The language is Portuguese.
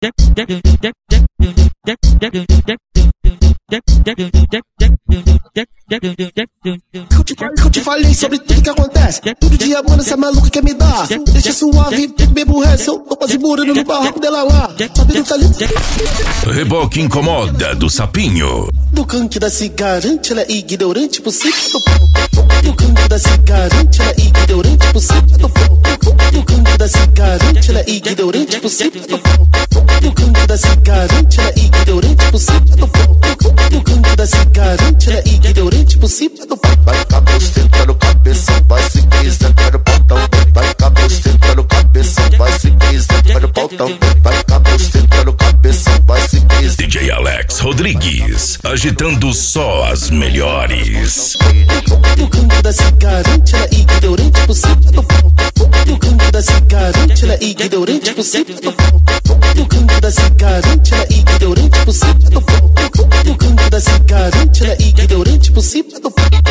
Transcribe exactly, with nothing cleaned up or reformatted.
Eu te, eu te falei sobre tudo que acontece. Todo dia, mano, essa maluca quer me dar. Deixa suave, bebo resto. Eu tô quase morando no barraco dela lá. Sabe do talento? Reboque incomoda do Sapinho. Do canto da cigarante, ela é ignorante por cima do pão. Do canto da cigarante, ela é ignorante por cima do pão. Do canto da cigarante, ela é ignorante por cima do pão. Do canto da cigarante, ela é ignorante por cima do pão. Do canto da cigarante, ela é ignorante por cima do pão. Vai cá, bosteta no cabeção, vai se quiser, vai no pautão. Vai cá, bosteta no cabeção, vai se quiser, vai no pautão. Vai cá, bosteta no cabeção, vai se quiser. D J Alex Rodrigues, agitando só as melhores. Do canto da cigarante, ela é ignorante por cima do pão. Do canto da cigarante, ela é ignorante por cima do pão. Do canto da cigarante, ela é ignorante por cima do pão. Do canto da cigarante, ela é ignorante por cima do pão.